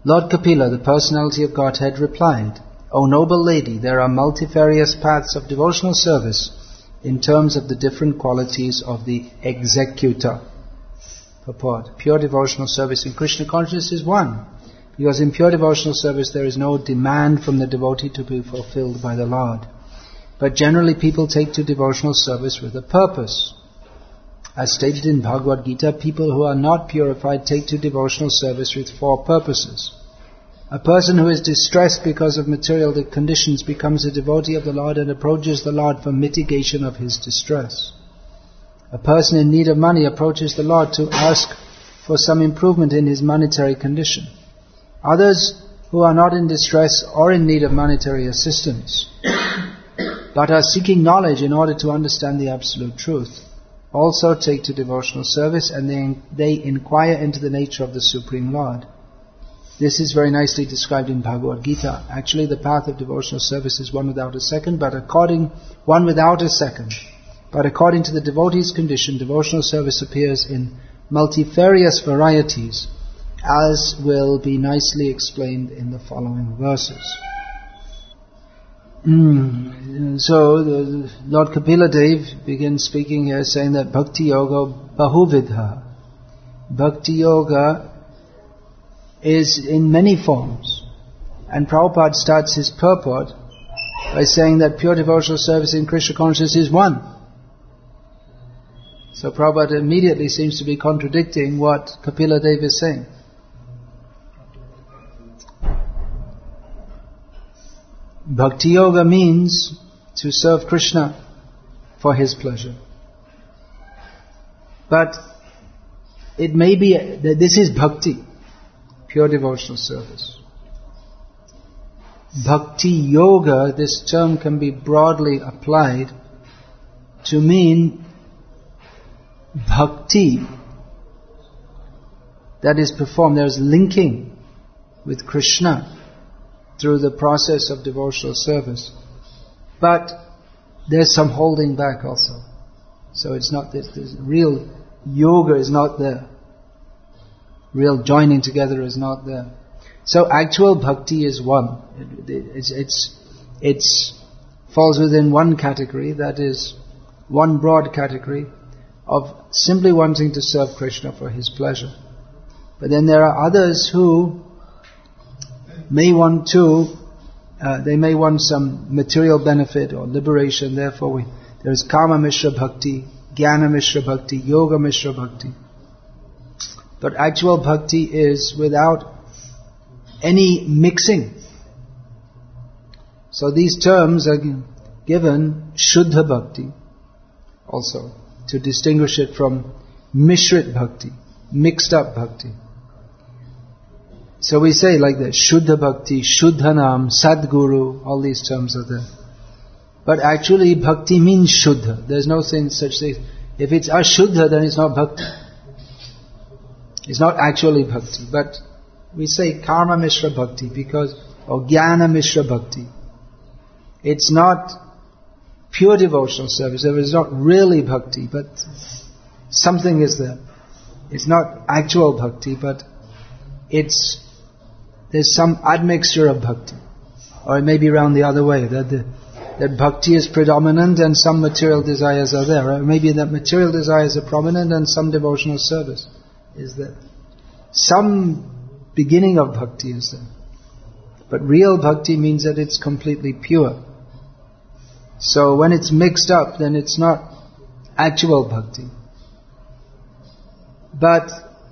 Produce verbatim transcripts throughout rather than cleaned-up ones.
Lord Kapila, the personality of Godhead, replied, O noble lady, there are multifarious paths of devotional service in terms of the different qualities of the executor. Purport. Pure devotional service in Krishna consciousness is one, because in pure devotional service there is no demand from the devotee to be fulfilled by the Lord. But generally people take to devotional service with a purpose. As stated in Bhagavad Gita, people who are not purified take to devotional service with four purposes. A person who is distressed because of material conditions becomes a devotee of the Lord and approaches the Lord for mitigation of his distress. A person in need of money approaches the Lord to ask for some improvement in his monetary condition. Others who are not in distress or in need of monetary assistance, but are seeking knowledge in order to understand the absolute truth, also take to devotional service, and they, they inquire into the nature of the Supreme Lord. This is very nicely described in Bhagavad Gita. Actually, the path of devotional service is one without a second, but according one without a second. But according to the devotee's condition, devotional service appears in multifarious varieties, as will be nicely explained in the following verses. Mm. So, the Lord Kapila Dev begins speaking here saying that Bhakti Yoga Bahuvidha. Bhakti Yoga is in many forms. And Prabhupada starts his purport by saying that pure devotional service in Krishna consciousness is one. So Prabhupada immediately seems to be contradicting what Kapila Dev is saying. Bhakti Yoga means to serve Krishna for his pleasure. But it may be that this is bhakti, pure devotional service. Bhakti Yoga, this term can be broadly applied to mean bhakti that is performed. There is linking with Krishna through the process of devotional service. But there's some holding back also. So it's not this, this real yoga is not there. Real joining together is not there. So actual bhakti is one. It, it, it's, it's, it's falls within one category, that is one broad category of simply wanting to serve Krishna for his pleasure. But then there are others who may want to, uh, they may want some material benefit or liberation. Therefore, we, there is Kama Mishra Bhakti, Jnana Mishra Bhakti, Yoga Mishra Bhakti. But actual bhakti is without any mixing. So these terms are given Shuddha Bhakti also, to distinguish it from Mishrit Bhakti, mixed up bhakti. So we say like that, Shuddha Bhakti, Shuddhanam, Sadguru, all these terms are there. But actually bhakti means Shuddha. There's no thing, such thing. If it's Ashuddha, then it's not bhakti. It's not actually bhakti. But we say Karma Mishra Bhakti because, or Jnana Mishra Bhakti. It's not pure devotional service. It is not really bhakti, but something is there. It's not actual bhakti, but it's there's some admixture of bhakti. Or it may be around the other way, that the, that bhakti is predominant and some material desires are there. Or maybe that material desires are prominent and some devotional service is there. Some beginning of bhakti is there. But real bhakti means that it's completely pure. So when it's mixed up, then it's not actual bhakti. But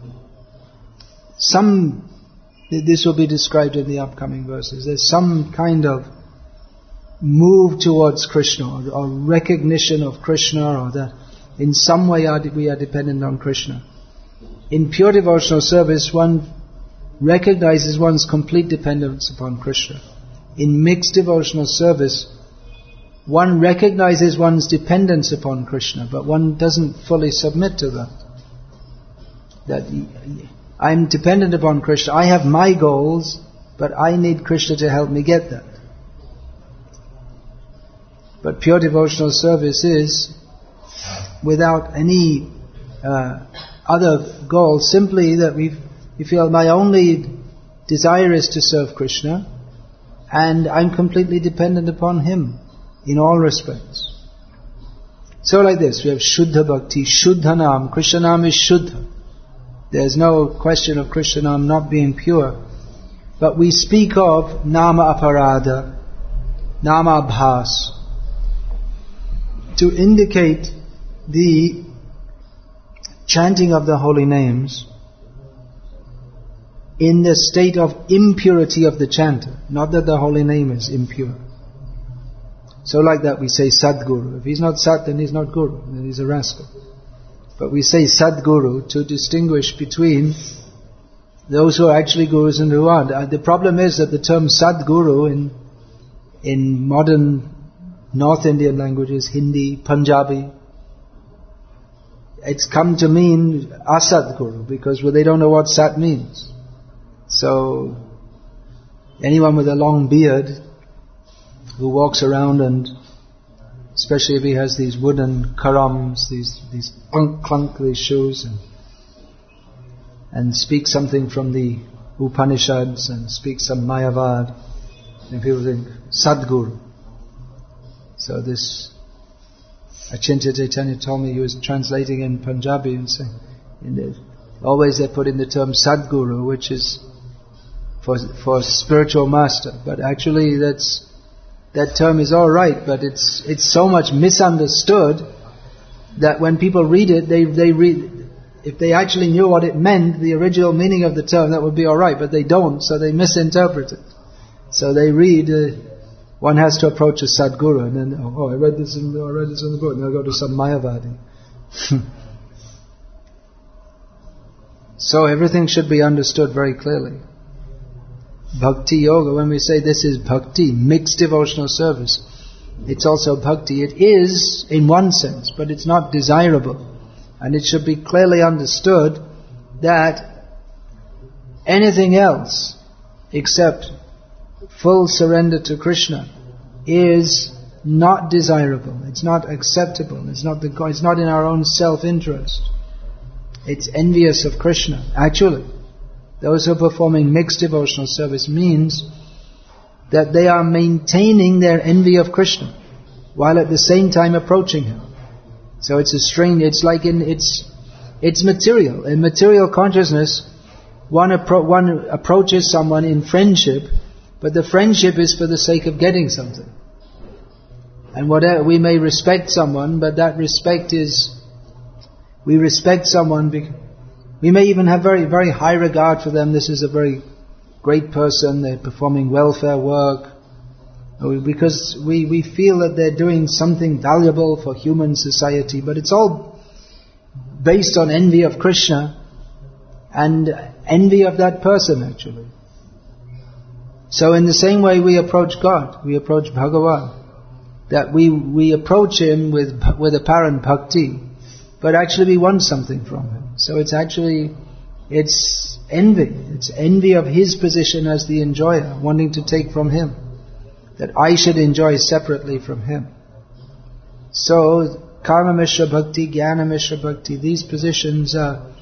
some, this will be described in the upcoming verses, there's some kind of move towards Krishna, or, or recognition of Krishna, or that in some way are, we are dependent on Krishna. In pure devotional service, one recognizes one's complete dependence upon Krishna. In mixed devotional service, one recognizes one's dependence upon Krishna, but one doesn't fully submit to that. That I'm dependent upon Krishna. I have my goals, but I need Krishna to help me get that. But pure devotional service is without any uh, other goal, simply that we we feel my only desire is to serve Krishna, and I'm completely dependent upon Him in all respects. So like this, we have Shuddha Bhakti, Shuddha Nam. Krishna Nam is Shuddha. There's no question of Krishna Nam not being pure. But we speak of Nama Aparada, Nama Bhas, to indicate the chanting of the holy names in the state of impurity of the chanter. Not that the holy name is impure. So like that we say Sadguru. If he's not Sat, then he's not Guru, then he's a rascal. But we say Sadguru to distinguish between those who are actually Gurus and who aren't. The problem is that the term Sadguru in, in modern North Indian languages, Hindi, Punjabi, it's come to mean Asadguru, because well, they don't know what Sat means. So, anyone with a long beard who walks around and, especially if he has these wooden karams, these these clunk clunk, these shoes, and, and speaks something from the Upanishads and speaks some Mayavad, and people think, Sadguru. So this Achintya Chaitanya told me he was translating in Punjabi and saying, in the, always they put in the term Sadguru, which is for for spiritual master, but actually that's that term is all right, but it's it's so much misunderstood that when people read it, they they read, if they actually knew what it meant, the original meaning of the term, that would be all right, but they don't, so they misinterpret it. So they read, uh, one has to approach a Sadguru, and then, oh, I read this in, I read this in the book, and I go to some Mayavadi. So everything should be understood very clearly. Bhakti Yoga, when we say this is Bhakti, mixed devotional service, it's also Bhakti. It is in one sense, but it's not desirable. And it should be clearly understood that anything else except full surrender to Krishna is not desirable. It's not acceptable. It's not the, it's not in our own self-interest. It's envious of Krishna. Actually, those who are performing mixed devotional service means that they are maintaining their envy of Krishna while at the same time approaching Him. So it's a strange, it's like in, it's, it's material. In material consciousness, one, appro- one approaches someone in friendship, but the friendship is for the sake of getting something. And whatever, we may respect someone, but that respect is, we respect someone because we may even have very, very high regard for them. This is a very great person, they're performing welfare work, because we, we feel that they're doing something valuable for human society, but it's all based on envy of Krishna and envy of that person actually. So in the same way we approach God, we approach Bhagavan, that we, we approach Him with, with apparent bhakti, but actually we want something from Him. So it's actually, it's envy. It's envy of His position as the enjoyer, wanting to take from Him. That I should enjoy separately from Him. So, Karma Mishra Bhakti, Jnana Mishra Bhakti, these positions are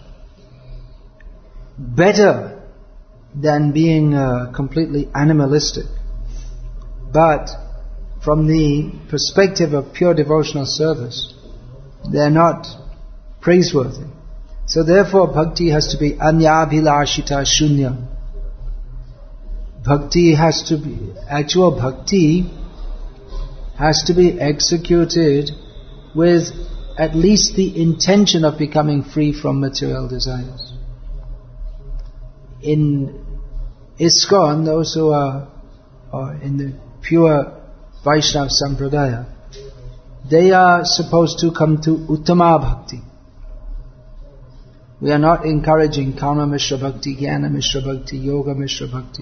better than being uh, completely animalistic. But from the perspective of pure devotional service, they're not praiseworthy. So therefore bhakti has to be anyabhilashita shunya. Bhakti has to be, actual bhakti has to be executed with at least the intention of becoming free from material desires. In ISKCON, those who are, are in the pure Vaishnava Sampradaya, they are supposed to come to Uttama Bhakti. We are not encouraging Karma Mishra Bhakti, Jnana Mishra Bhakti, Yoga Mishra Bhakti.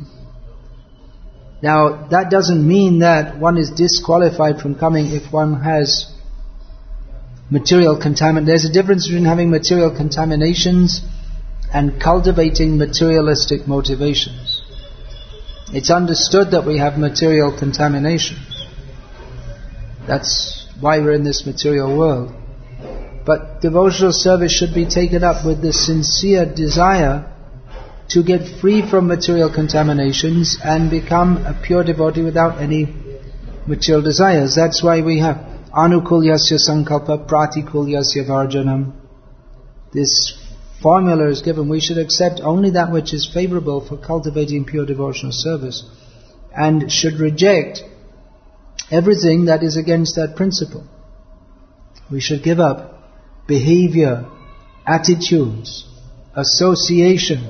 Now, that doesn't mean that one is disqualified from coming if one has material contamination. There's a difference between having material contaminations and cultivating materialistic motivations. It's understood that we have material contaminations. That's why we're in this material world. But devotional service should be taken up with the sincere desire to get free from material contaminations and become a pure devotee without any material desires. That's why we have anukulyasya sankalpa pratikulyasya varjanam. This formula is given. We should accept only that which is favorable for cultivating pure devotional service, and should reject everything that is against that principle. We should give up behavior, attitudes, association,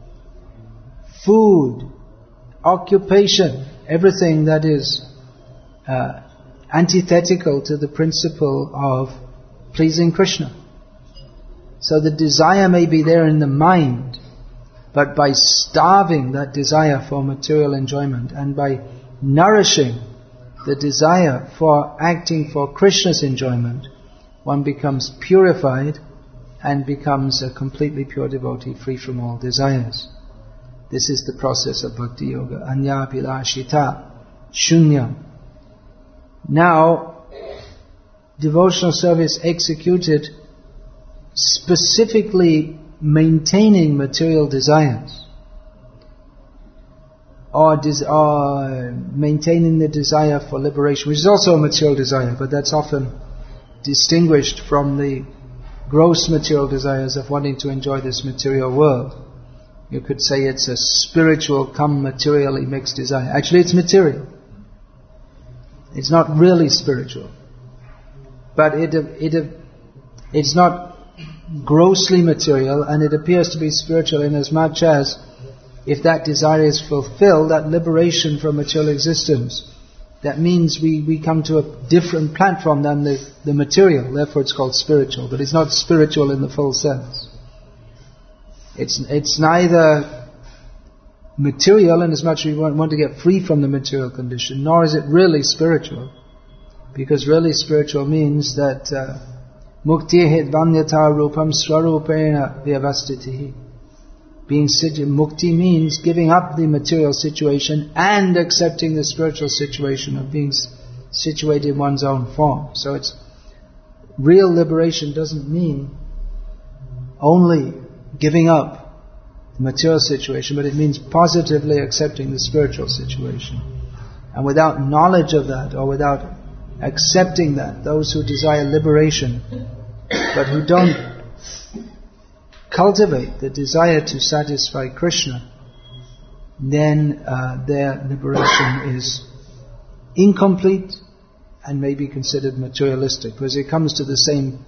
food, occupation, everything that is uh, antithetical to the principle of pleasing Krishna. So the desire may be there in the mind, but by starving that desire for material enjoyment and by nourishing the desire for acting for Krishna's enjoyment, one becomes purified and becomes a completely pure devotee, free from all desires. This is the process of Bhakti Yoga. Anya Pilashita Shunyam. Now, devotional service executed specifically maintaining material desires, or, des- or maintaining the desire for liberation, which is also a material desire, but that's often distinguished from the gross material desires of wanting to enjoy this material world. You could say it's a spiritual come materially mixed desire. Actually, it's material. It's not really spiritual, but it it it's not grossly material, and it appears to be spiritual in as much as, if that desire is fulfilled, that liberation from material existence, that means we, we come to a different platform than the, the material, therefore it's called spiritual, but it's not spiritual in the full sense. It's it's neither material in as much as we want, want to get free from the material condition, nor is it really spiritual, because really spiritual means that uh, Mukti hidvanyata rupam swarupena vyavastitihi. Being mukti means giving up the material situation and accepting the spiritual situation of being situated in one's own form. So it's real liberation doesn't mean only giving up the material situation, but it means positively accepting the spiritual situation. And without knowledge of that, or without accepting that, those who desire liberation but who don't cultivate the desire to satisfy Krishna, then uh, their liberation is incomplete and may be considered materialistic, because it comes to the same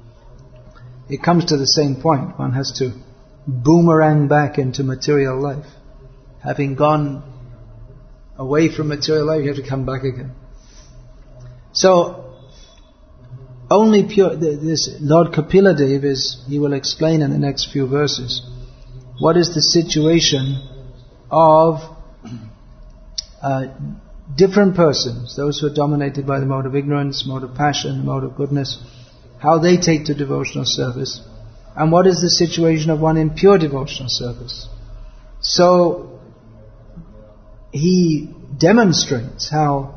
it comes to the same point. One has to boomerang back into material life. Having gone away from material life, you have to come back again. So only pure, this Lord Kapila Dev is, he will explain in the next few verses, what is the situation of uh, different persons, those who are dominated by the mode of ignorance, mode of passion, the mode of goodness, how they take to devotional service, and what is the situation of one in pure devotional service. So he demonstrates how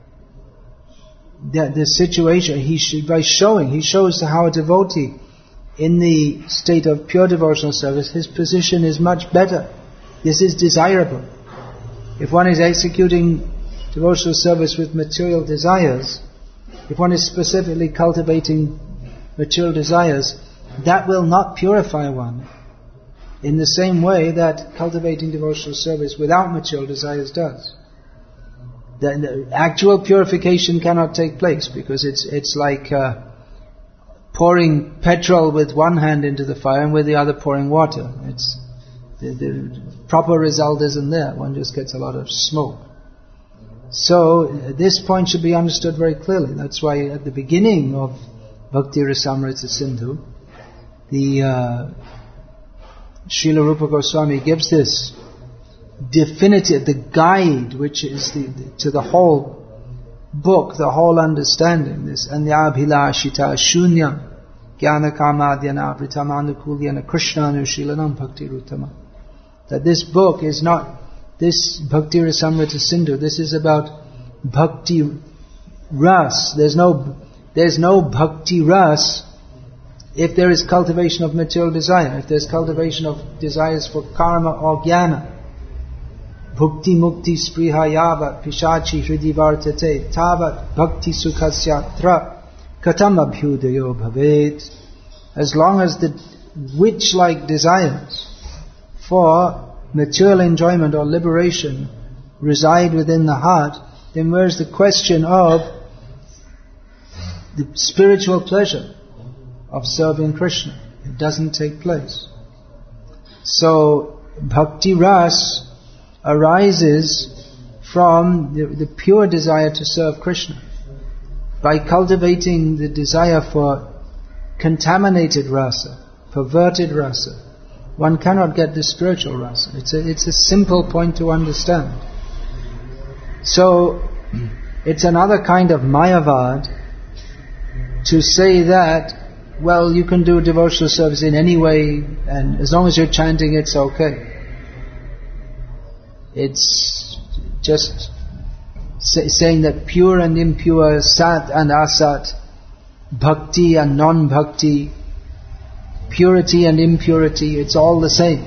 the, the situation, he should, by showing, he shows how a devotee in the state of pure devotional service, his position is much better. This is desirable. If one is executing devotional service with material desires, if one is specifically cultivating material desires, that will not purify one in the same way that cultivating devotional service without material desires does. The, the actual purification cannot take place, because it's it's like uh, pouring petrol with one hand into the fire and with the other pouring water. It's the, the proper result isn't there. One just gets a lot of smoke. So uh, this point should be understood very clearly. That's why at the beginning of Bhakti Rasamrita Sindhu, the uh, Srila Rupa Goswami gives this definitive, the guide, which is the, the, to the whole book, the whole understanding. This anyabhilashita shunyam jnana kamadhyana vritamanakulyana krishnanushilanam bhakti ruttama. That this book is not this Bhakti Rasamrita Sindhu. This is about bhakti ras. There's no there's no bhakti ras if there is cultivation of material desire, if there is cultivation of desires for karma or jnana, bhukti mukti spriha yavat pishachi hridi vartate tavat bhakti sukhasyatra katam abhyudayo bhavet. As long as the witch-like desires for material enjoyment or liberation reside within the heart, then where's the question of the spiritual pleasure of serving Krishna? It doesn't take place. So bhakti ras arises from the, the pure desire to serve Krishna. By cultivating the desire for contaminated rasa, perverted rasa, one cannot get the spiritual rasa. It's a, it's a simple point to understand. So it's another kind of mayavad to say that, well, you can do devotional service in any way, and as long as you're chanting, it's okay. It's just say, saying that pure and impure, sat and asat, bhakti and non-bhakti, purity and impurity, it's all the same.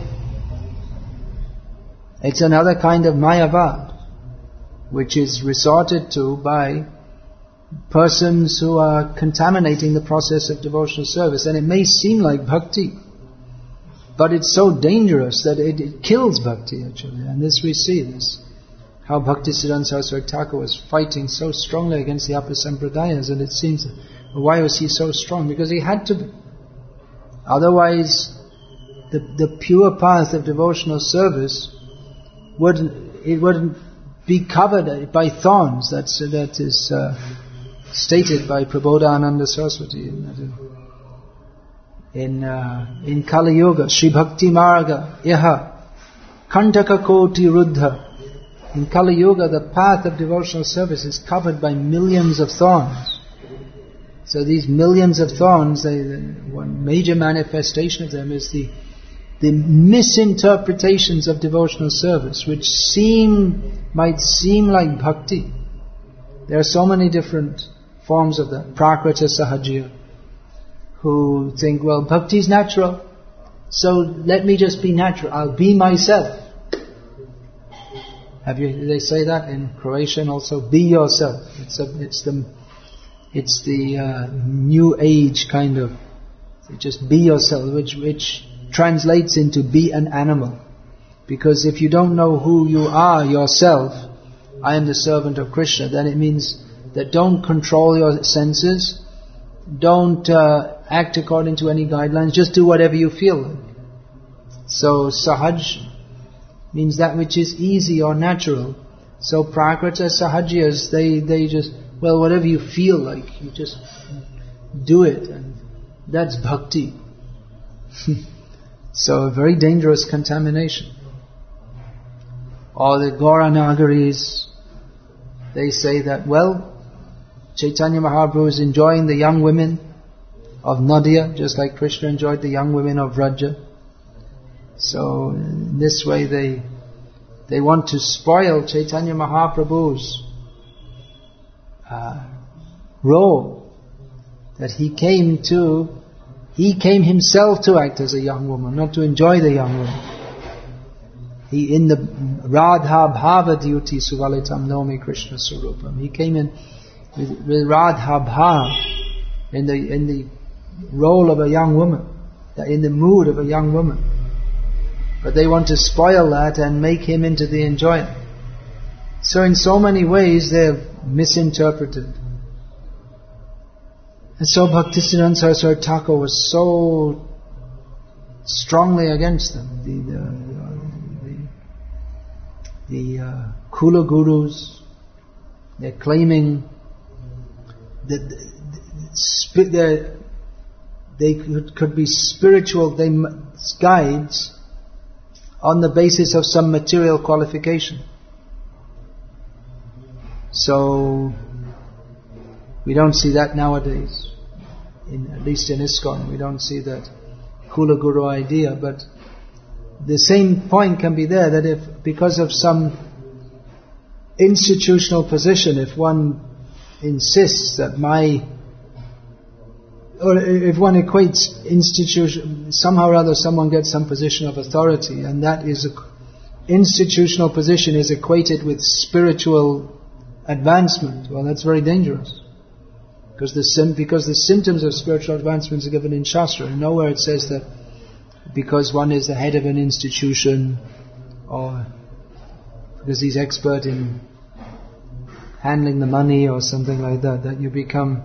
It's another kind of mayavad, which is resorted to by persons who are contaminating the process of devotional service. And it may seem like bhakti, but it's so dangerous that it, it kills bhakti actually. And this we see, this how Bhaktisiddhanta Saraswati Thakur was fighting so strongly against the upper sampradayas, and it seems, why was he so strong? Because he had to be. Otherwise, the, the pure path of devotional service wouldn't, it wouldn't be covered by thorns. That's, that is uh, stated by Prabodhananda Saraswati in, in, uh, in Kali Yuga. Shri Bhakti Marga Iha Kantaka Koti Ruddha. In Kali Yuga, the path of devotional service is covered by millions of thorns. So these millions of thorns, they, the, one major manifestation of them is the the misinterpretations of devotional service, which seem might seem like bhakti. There are so many different forms of that. Prakrita Sahajya, who think, well, bhakti is natural, so let me just be natural. I'll be myself. Have you? They say that in Croatian also. Be yourself. It's a, it's the it's the uh, new age kind of. Just be yourself, which which translates into be an animal. Because if you don't know who you are yourself, I am the servant of Krishna, then it means that don't control your senses, don't uh, act according to any guidelines, just do whatever you feel like. So sahaj means that which is easy or natural. So prakrita sahajyas, they, they just, well, whatever you feel like, you just do it, and that's bhakti. So a very dangerous contamination. Or the Gauranagaris, they say that, well, Chaitanya Mahaprabhu is enjoying the young women of Nadia, just like Krishna enjoyed the young women of Vraja. So in this way they they want to spoil Chaitanya Mahaprabhu's uh, role, that he came to He came himself to act as a young woman, not to enjoy the young woman. He, in the Radha Bhava Dyuti Suvalitam Nomi Krishna Surupam, he came in with, with Radha Bhava, in the in the role of a young woman, in the mood of a young woman. But they want to spoil that and make him into the enjoyer. So in so many ways they have misinterpreted. And so Bhaktisiddhanta Saraswati Thakur was so strongly against them. The the, the, the uh, Kula Gurus, they're claiming that they they could, could be spiritual they, guides on the basis of some material qualification. So we don't see that nowadays. In, at least in ISKCON, we don't see that Kula Guru idea. But the same point can be there, that if because of some institutional position, if one insists that my or if one equates institution, somehow or other someone gets some position of authority, and that is a institutional position is equated with spiritual advancement, well, that's very dangerous. Because the, because the symptoms of spiritual advancement are given in Shastra, and nowhere it says that because one is the head of an institution, or because he's expert in handling the money or something like that, that you become,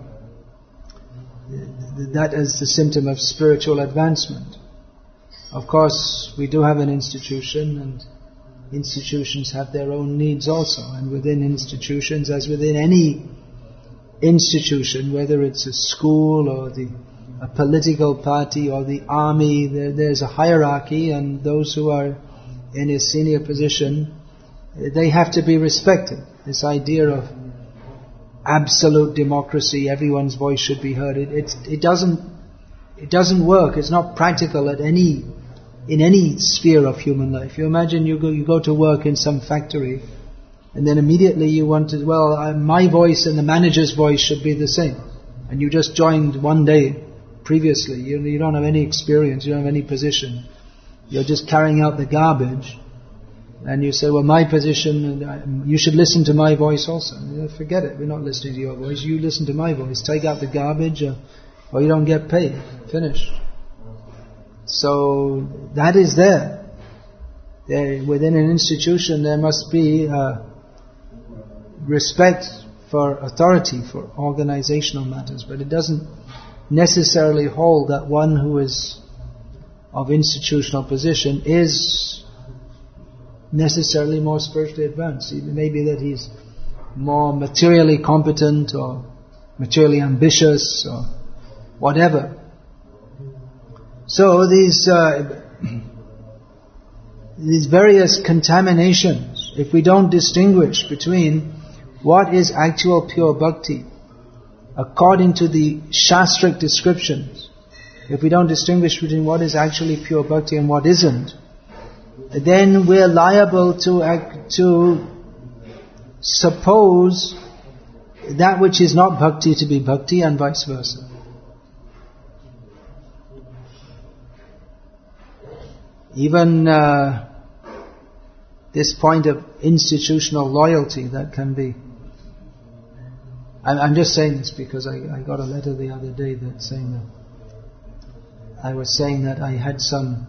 that is the symptom of spiritual advancement. Of course, we do have an institution, and institutions have their own needs also, and within institutions, as within any institution, whether it's a school or the a political party or the army, there, there's a hierarchy, and those who are in a senior position, they have to be respected. This idea of absolute democracy, everyone's voice should be heard, it, it, it doesn't it doesn't work. It's not practical at any in any sphere of human life. You imagine you go you go to work in some factory, and then immediately you want to, well, uh, my voice and the manager's voice should be the same. And you just joined one day previously. You, you don't have any experience, you don't have any position. You're just carrying out the garbage. And you say, well, my position, you should listen to my voice also. Forget it, we're not listening to your voice. You listen to my voice. Take out the garbage, or, or you don't get paid. Finish. So that is there. There, within an institution, there must be uh, respect for authority, for organizational matters, but it doesn't necessarily hold that one who is of institutional position is necessarily more spiritually advanced. It may be that he's more materially competent or materially ambitious or whatever. So these uh, these various contaminations, if we don't distinguish between what is actual pure bhakti according to the Shastric descriptions, if we don't distinguish between what is actually pure bhakti and what isn't, then we're liable to act, to suppose that which is not bhakti to be bhakti, and vice versa. Even uh, this point of institutional loyalty that can be. I'm, I'm just saying this because I, I got a letter the other day that saying that I was saying that I had some,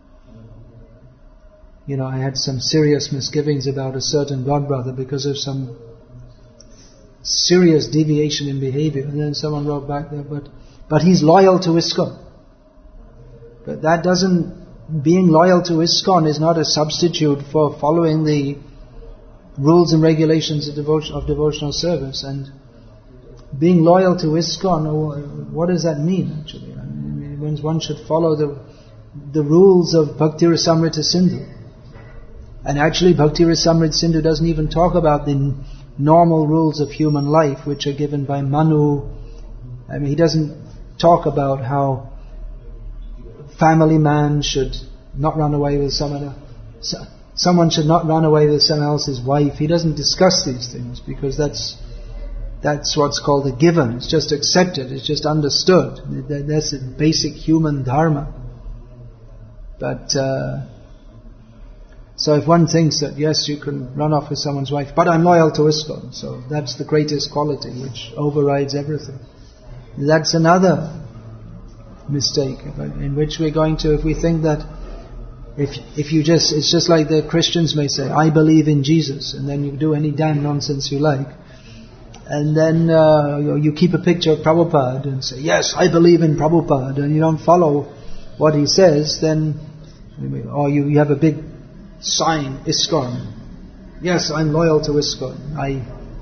you know, I had some serious misgivings about a certain God brother because of some serious deviation in behavior. And then someone wrote back there, but but he's loyal to ISKCON. But that doesn't. Being loyal to ISKCON is not a substitute for following the rules and regulations of, devotion, of devotional service. And being loyal to ISKCON, what does that mean actually? I mean, one should follow the the rules of Bhakti Rasamrita Sindhu. And actually Bhakti Rasamrita Sindhu doesn't even talk about the normal rules of human life which are given by Manu. I mean, he doesn't talk about how family man should not run away with someone else. Someone should not run away with someone else's wife. He doesn't discuss these things because that's that's what's called a given. It's just accepted. It's just understood. That's a basic human dharma. But uh, so if one thinks that yes, you can run off with someone's wife, but I'm loyal to ISKCON, so that's the greatest quality which overrides everything. That's another mistake in which we're going to, if we think that if if you just, it's just like the Christians may say, I believe in Jesus, and then you do any damn nonsense you like, and then uh, you, you keep a picture of Prabhupada and say, yes, I believe in Prabhupada, and you don't follow what he says, then, or you, you have a big sign, ISKCON, yes, I'm loyal to ISKCON, I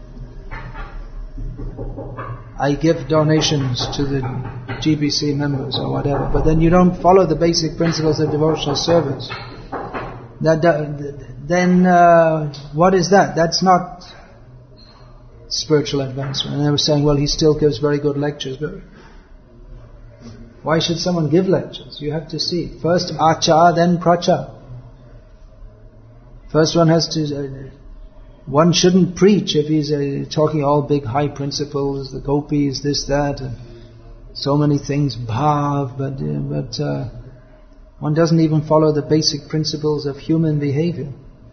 I give donations to the G B C members or whatever, but then you don't follow the basic principles of devotional service. That, that then uh, what is that? That's not spiritual advancement. And they were saying, well, he still gives very good lectures, but why should someone give lectures? You have to see first acha, then pracha. First one has to. Uh, One shouldn't preach if he's uh, talking all big high principles, the gopis, this, that. And so many things, bhav, but, uh, but uh, one doesn't even follow the basic principles of human behavior.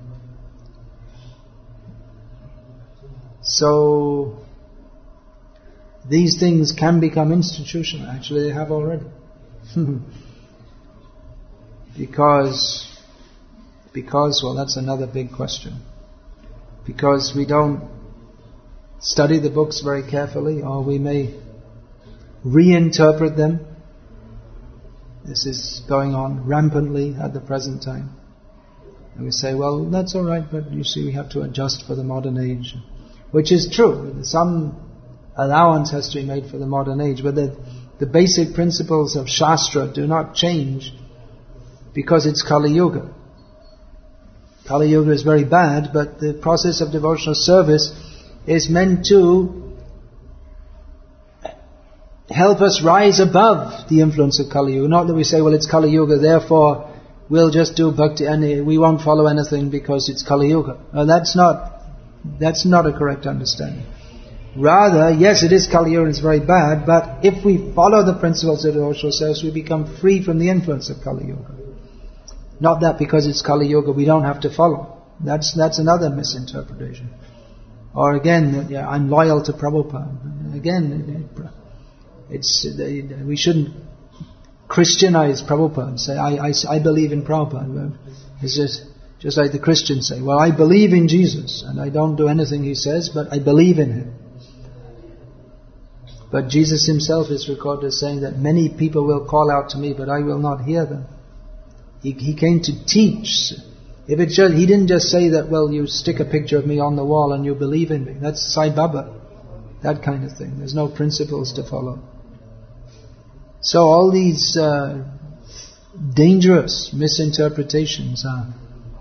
So, these things can become institutional. Actually, they have already. because, because, well, that's another big question. Because we don't study the books very carefully, or we may reinterpret them. This is going on rampantly at the present time. And we say, well, that's all right, but you see, we have to adjust for the modern age. Which is true. Some allowance has to be made for the modern age, but the, the basic principles of Shastra do not change because it's Kali Yuga. Kali Yuga is very bad, but the process of devotional service is meant to help us rise above the influence of Kali Yuga. Not that we say, well, it's Kali Yuga, therefore we'll just do bhakti and we won't follow anything because it's Kali Yuga. No, that's not that's not a correct understanding. Rather, yes, it is Kali Yuga and it's very bad, but if we follow the principles of devotional service, we become free from the influence of Kali Yuga. Not that because it's Kali Yuga we don't have to follow. That's that's another misinterpretation. Or again, yeah, I'm loyal to Prabhupada. Again, it's we shouldn't Christianize Prabhupada and say, I, I, I believe in Prabhupada. It's just, just like the Christians say, well, I believe in Jesus and I don't do anything he says, but I believe in him. But Jesus himself is recorded as saying that many people will call out to me, but I will not hear them. He, he came to teach. If it's just, he didn't just say that, well, you stick a picture of me on the wall and you believe in me. That's Sai Baba. That kind of thing. There's no principles to follow. So all these uh, dangerous misinterpretations are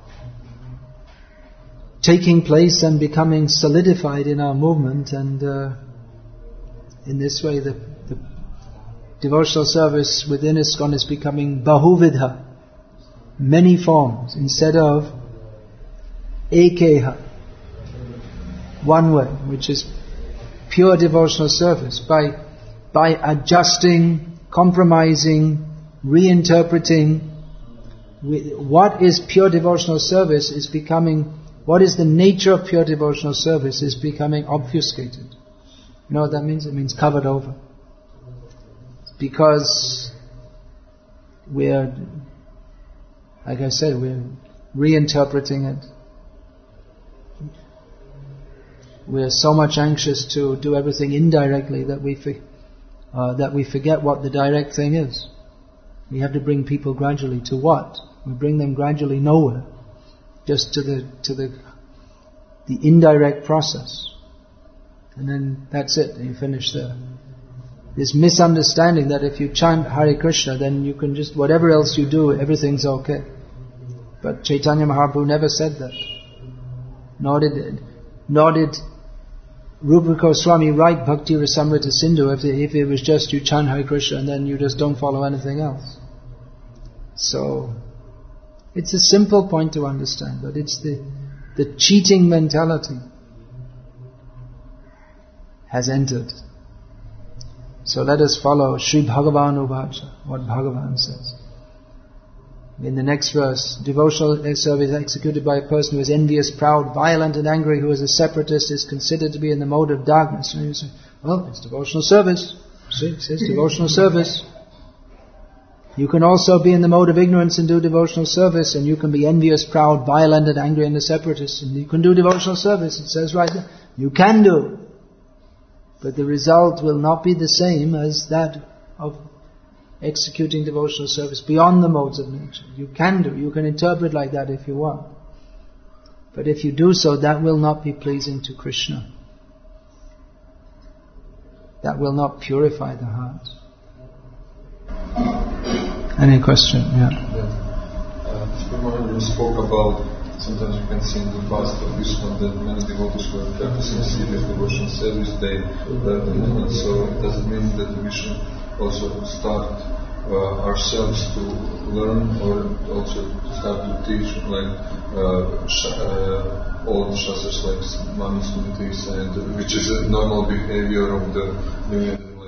taking place and becoming solidified in our movement, and uh, in this way the, the devotional service within ISKCON is becoming bahuvidha, many forms, instead of ekeha, one way, which is pure devotional service, by by adjusting, compromising, reinterpreting. What is pure devotional service is becoming, what is the nature of pure devotional service is becoming obfuscated. You know what that means? It means covered over. Because we're, like I said, we're reinterpreting it. We're so much anxious to do everything indirectly that we fi- uh, that we forget what the direct thing is. We have to bring people gradually to what? We bring them gradually nowhere, just to the to the the indirect process, and then that's it. And you finish there. This misunderstanding that if you chant Hare Krishna, then you can just whatever else you do, everything's okay. But Chaitanya Mahaprabhu never said that. Nor did nor did Rupa Goswami write Bhakti Rasamrita Sindhu if, if it was just you chant Hare Krishna and then you just don't follow anything else. So, it's a simple point to understand, but it's the, the cheating mentality has entered. So let us follow Sri Bhagavan Uvacha, what Bhagavan says. In the next verse, devotional service executed by a person who is envious, proud, violent and angry, who is a separatist, is considered to be in the mode of darkness. And you say, well, it's devotional service. See, it says devotional service. You can also be in the mode of ignorance and do devotional service, and you can be envious, proud, violent and angry and a separatist, and you can do devotional service. It says right there. You can do. But the result will not be the same as that of executing devotional service beyond the modes of nature. You can do, you can interpret like that if you want. But if you do so, that will not be pleasing to Krishna. That will not purify the heart. Any question? Yeah. Uh, you spoke about, sometimes you can see in the past of ISKCON that many devotees who are practicing serious devotional service, they learn the movement. So does it mean that we should also start uh, ourselves to learn, or also to start to teach, like uh, sh- uh, all the shastras like Manu Smritis, and which is a normal behavior of the new, like we talk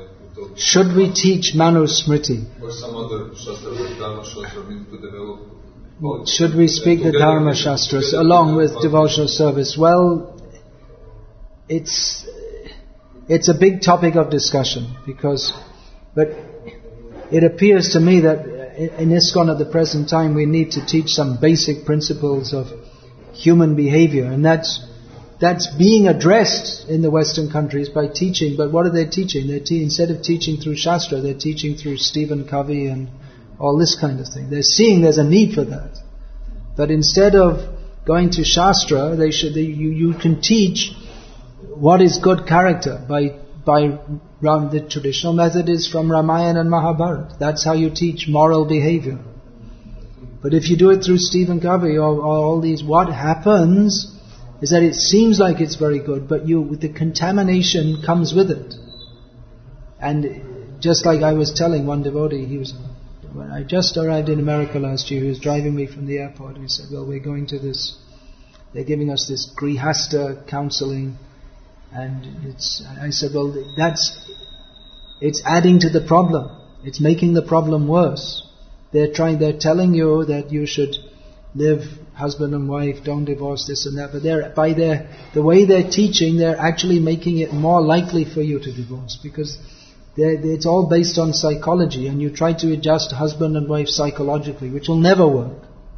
Should we teach Manu Smriti? Or some other Shastra, like Dharma Shastra, we need to develop. All Should we speak the Dharma Shastras along with devotional service? Well, it's it's a big topic of discussion because, but it appears to me that in ISKCON at the present time we need to teach some basic principles of human behavior, and that's that's being addressed in the Western countries by teaching. But what are they teaching? They're te- instead of teaching through Shastra, they're teaching through Stephen Covey and all this kind of thing. They're seeing there's a need for that. But instead of going to Shastra, they should they, you you can teach what is good character by by the traditional method is from Ramayana and Mahabharata. That's how you teach moral behavior. But if you do it through Stephen Covey or, or all these, what happens is that it seems like it's very good, but you with the contamination comes with it. And just like I was telling one devotee, he was when I just arrived in America last year, he was driving me from the airport. He said, "Well, we're going to this. They're giving us this Grihasta counseling." And it's, I said, well, that's, it's adding to the problem. It's making the problem worse. They're trying, they're telling you that you should live husband and wife, don't divorce, this and that. But they're, by their, the way they're teaching, they're actually making it more likely for you to divorce. Because it's all based on psychology, and you try to adjust husband and wife psychologically, which will never work.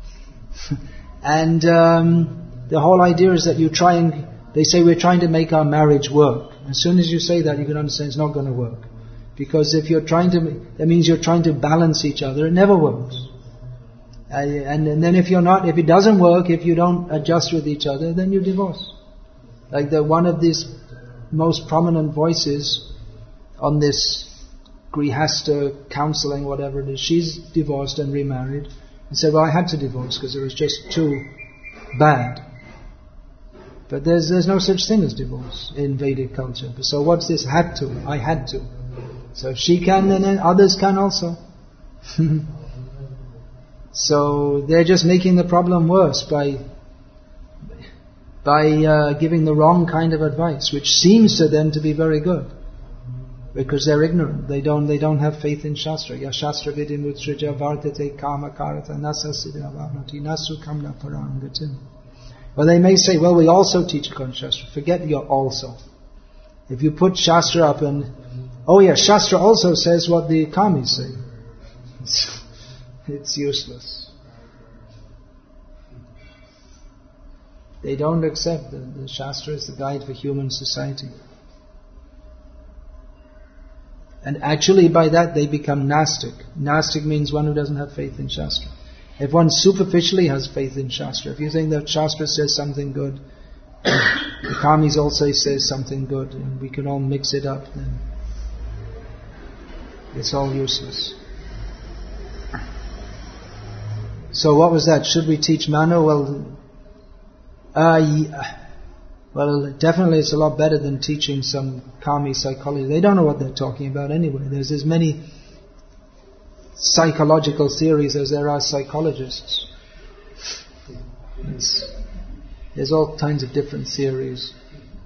and um, the whole idea is that you try and They say we're trying to make our marriage work. As soon as you say that, you can understand it's not going to work. Because if you're trying to, that means you're trying to balance each other. It never works. Uh, and, and then if you're not, if it doesn't work, if you don't adjust with each other, then you divorce. Like the one of these most prominent voices on this Grihasta counseling, whatever it is, she's divorced and remarried, and said, well, I had to divorce because it was just too bad. But there's there's no such thing as divorce in Vedic culture. So what's this had to? I had to. So if she can, then others can also. So they're just making the problem worse by by uh, giving the wrong kind of advice, which seems to them to be very good, because they're ignorant. They don't they don't have faith in Shastra. Ya Shastra vidim utsrija vartate kama karata nasa siddhavanati nasu kamna parangatim. Well, they may say, well, we also teach according to Shastra. Forget your also. If you put Shastra up and, oh yeah, Shastra also says what the Kamis say. It's, it's useless. They don't accept the, the Shastra is the guide for human society. And actually by that they become Nastic. Nastic means one who doesn't have faith in Shastra. If one superficially has faith in Shastra, if you think that Shastra says something good, the Kamis also says something good, and we can all mix it up, then it's all useless. So what was that? Should we teach Manu? Well, uh, yeah, well, definitely it's a lot better than teaching some Kami psychology. They don't know what they're talking about anyway. There's as many psychological theories as there are psychologists. It's, there's all kinds of different theories.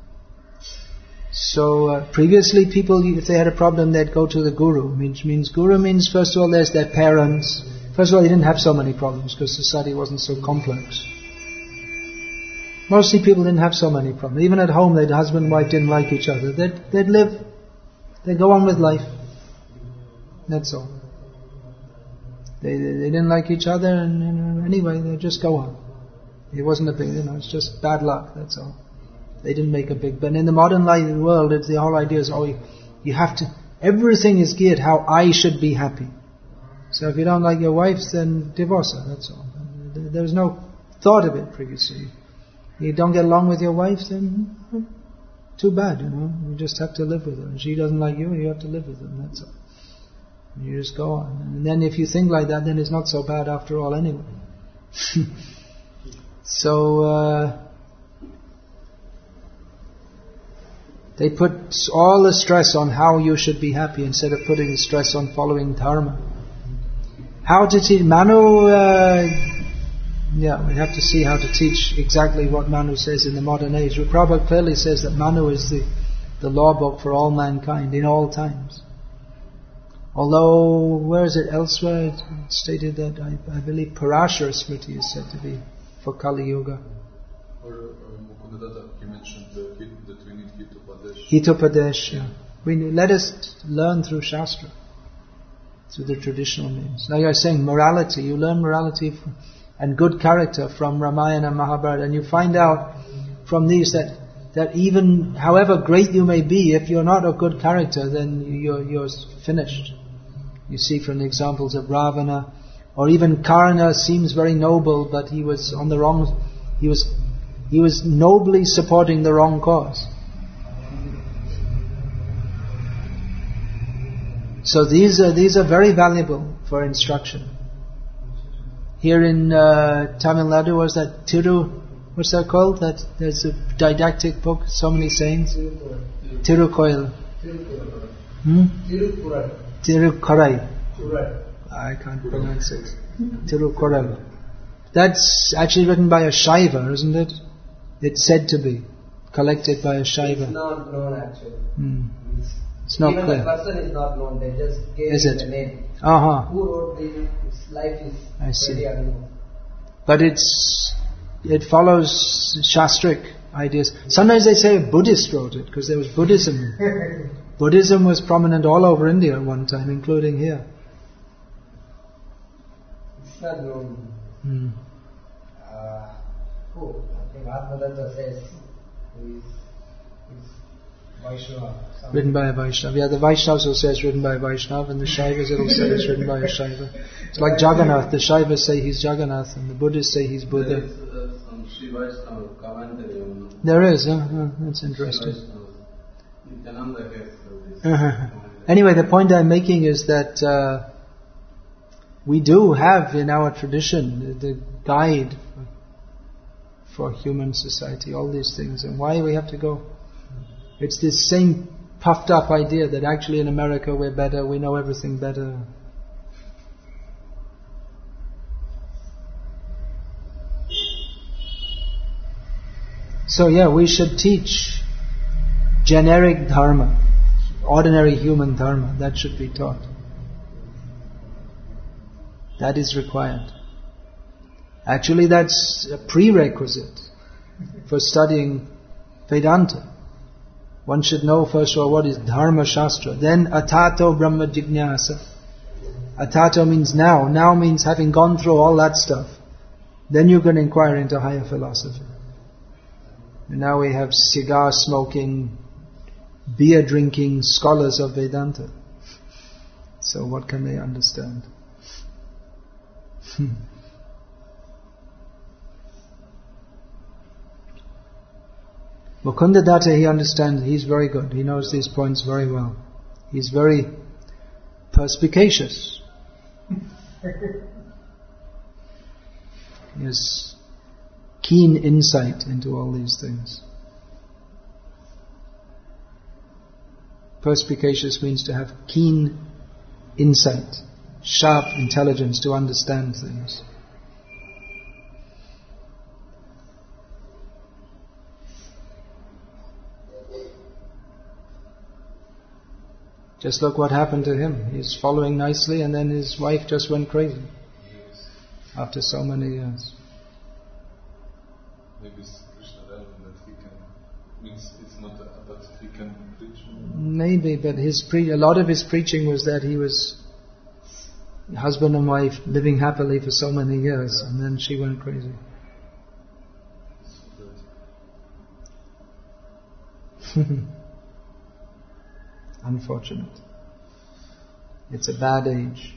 So uh, previously people, if they had a problem, they'd go to the guru, which means guru means first of all there's their parents. First of all, they didn't have so many problems because society wasn't so complex. Mostly people didn't have so many problems. Even at home, their husband and wife didn't like each other. They'd, they'd live, they'd go on with life. That's all. They they didn't like each other, and you know, anyway, they just go on. It wasn't a big, you know, it's just bad luck, that's all. They didn't make a big, but in the modern life world, it's the whole idea is, oh, you, you have to, everything is geared how I should be happy. So if you don't like your wife, then divorce her, that's all. There was no thought of it previously. You don't get along with your wife, then well, too bad, you know. You just have to live with her. And she doesn't like you, you have to live with her, that's all. You just go on. And then if you think like that, then it's not so bad after all anyway. so, uh, they put all the stress on how you should be happy instead of putting the stress on following dharma. How to teach Manu, uh, yeah, we have to see how to teach exactly what Manu says in the modern age. Prabhupada clearly says that Manu is the, the law book for all mankind in all times. Although, where is it elsewhere? It stated that I, I believe Parashara Smriti is said to be for Kali Yuga. Or Mukundadatta, you mentioned the hit, that we need Hitopadesh. Hitopadesh, yeah. We need, let us learn through Shastra, through the traditional means. Like I was saying, morality. You learn morality from, and good character from Ramayana and Mahabharata, and you find out from these that that even however great you may be, if you're not a good character, then you're you're finished. You see from the examples of Ravana, or even Karna seems very noble, but he was on the wrong. He was he was nobly supporting the wrong cause. So these are these are very valuable for instruction. Here in uh, Tamil Nadu, was that Tiru? What's that called? That there's a didactic book. So many sayings. Tirukoil. Hmm? Tirukurai. I can't pronounce it. Tirukurai. That's actually written by a Shaiva, isn't it? It's said to be collected by a Shaiva. It's not known actually. Hmm. It's not Even clear. the person is not known. They just gave Is him it? the name. Uh-huh. Who wrote this? His life is I see. very unknown. But it's it follows Shastric ideas. Sometimes they say a Buddhist wrote it because there was Buddhism. Buddhism was prominent all over India at one time, including here. It's not known. Hmm. Uh, who? I think Atmadatta says who is, is Vaishnava. Written by a Vaishnava. Yeah, the Vaishnavas will say it's written by a Vaishnava, and the Shaivas it'll say it's written by a Shaiva. It's like Jagannath. The Shaivas say he's Jagannath, and the Buddhists say he's Buddha. There is uh, some Sri Vaishnava commentary on There is, huh? Oh, that's interesting. Nityananda has this. Uh-huh. Anyway, the point I'm making is that uh, we do have in our tradition the, the guide for, for human society, all these things, and why we have to go. It's this same puffed up idea that actually in America we're better, we know everything better. So yeah, we should teach generic dharma, ordinary human dharma, that should be taught. That is required. Actually, that's a prerequisite for studying Vedanta. One should know first of all what is Dharma Shastra. Then Atato Brahma Jignasa. Atato means now. Now means having gone through all that stuff. Then you can inquire into higher philosophy. And now we have cigar smoking, beer drinking scholars of Vedanta. So what can they understand? Hmm. Mukundadatta, he understands, he's very good. He knows these points very well. He's very perspicacious. He has keen insight into all these things. Perspicacious means to have keen insight, sharp intelligence to understand things. Just look what happened to him. He's following nicely and then his wife just went crazy after so many years. Maybe it's Krishna relevant that he can, means it's not that, but he can preach. Maybe, but his pre- a lot of his preaching was that he was husband and wife living happily for so many years, and then she went crazy. Unfortunate. It's a bad age.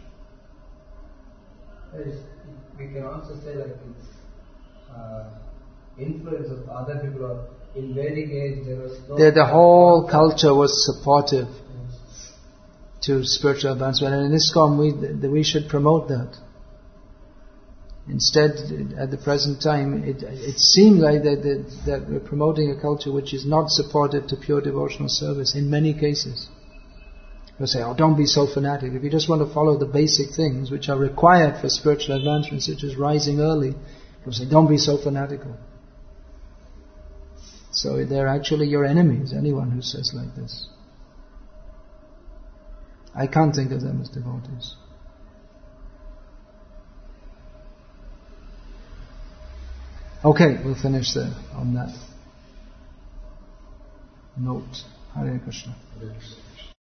We can also say like it's uh, influence of other people. Or in Vedic age, there was no The, the whole culture was supportive to spiritual advancement, and in ISKCON we we should promote that. Instead, at the present time, it it seems like that, that that we're promoting a culture which is not supportive to pure devotional service in many cases. We'll say, oh, don't be so fanatic. If you just want to follow the basic things which are required for spiritual advancement, such as rising early, we'll say, don't be so fanatical. So they're actually your enemies, anyone who says like this. I can't think of them as devotees. Okay, we'll finish there on that note. Hare Krishna. Hare Krishna.